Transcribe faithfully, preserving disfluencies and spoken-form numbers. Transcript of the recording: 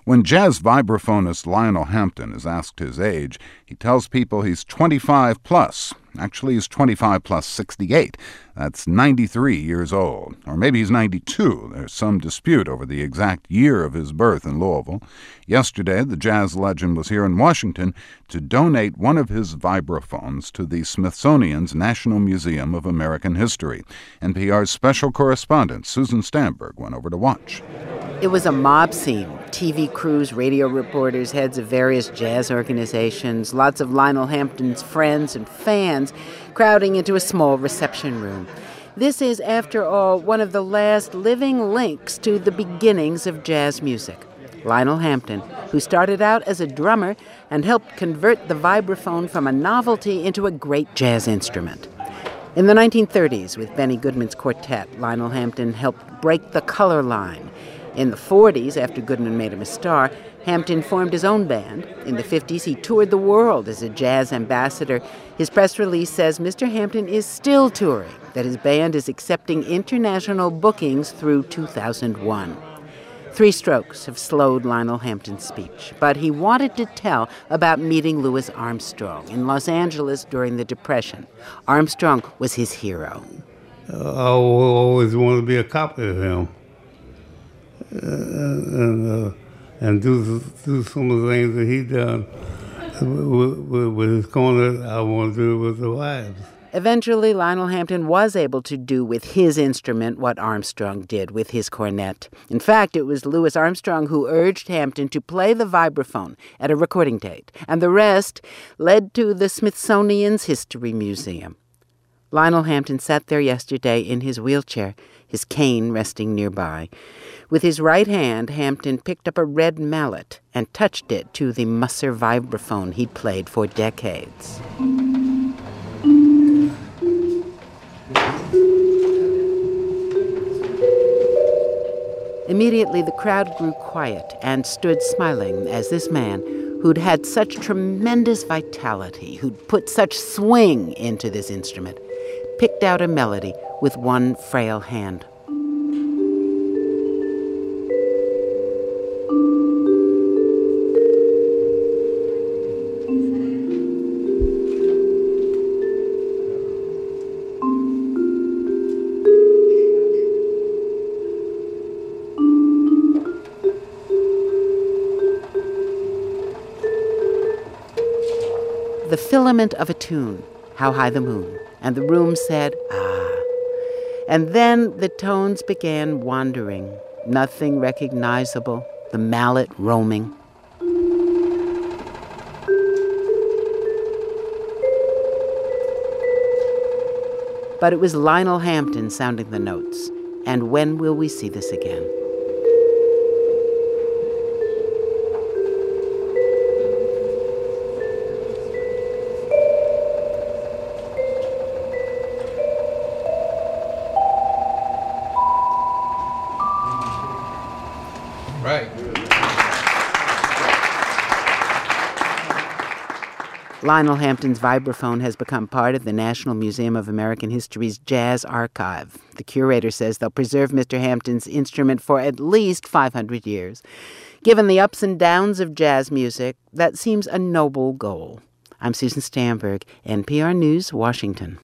When jazz vibraphonist Lionel Hampton is asked his age, he tells people he's twenty-five plus. Actually, he's twenty-five plus sixty-eight. That's ninety-three years old. Or maybe he's ninety-two. There's some dispute over the exact year of his birth in Louisville. Yesterday, the jazz legend was here in Washington to donate one of his vibraphones to the Smithsonian's National Museum of American History. N P R's special correspondent Susan Stamberg went over to watch. It was a mob scene. T V crews, radio reporters, heads of various jazz organizations, lots of Lionel Hampton's friends and fans crowding into a small reception room. This is, after all, one of the last living links to the beginnings of jazz music. Lionel Hampton, who started out as a drummer and helped convert the vibraphone from a novelty into a great jazz instrument. In the nineteen thirties, with Benny Goodman's quartet, Lionel Hampton helped break the color line. In the forties, after Goodman made him a star, Hampton formed his own band. In the fifties, he toured the world as a jazz ambassador. His press release says Mister Hampton is still touring, that his band is accepting international bookings through two thousand one. Three strokes have slowed Lionel Hampton's speech, but he wanted to tell about meeting Louis Armstrong in Los Angeles during the Depression. Armstrong was his hero. Uh, I always wanted to be a copy of him. Uh, and, uh, and do do some of the things that he done with, with, with his cornet. I want to do it with the wives. Eventually, Lionel Hampton was able to do with his instrument what Armstrong did with his cornet. In fact, it was Louis Armstrong who urged Hampton to play the vibraphone at a recording date, and the rest led to the Smithsonian's History Museum. Lionel Hampton sat there yesterday in his wheelchair, his cane resting nearby. With his right hand, Hampton picked up a red mallet and touched it to the Musser vibraphone he'd played for decades. Immediately, the crowd grew quiet and stood smiling as this man, who'd had such tremendous vitality, who'd put such swing into this instrument, picked out a melody with one frail hand. The filament of a tune, How High the Moon, and the room said, ah. And then the tones began wandering, nothing recognizable, the mallet roaming. But it was Lionel Hampton sounding the notes. And when will we see this again? Right. Lionel Hampton's vibraphone has become part of the National Museum of American History's Jazz Archive. The curator says they'll preserve Mister Hampton's instrument for at least five hundred years. Given the ups and downs of jazz music, that seems a noble goal. I'm Susan Stamberg, N P R News, Washington.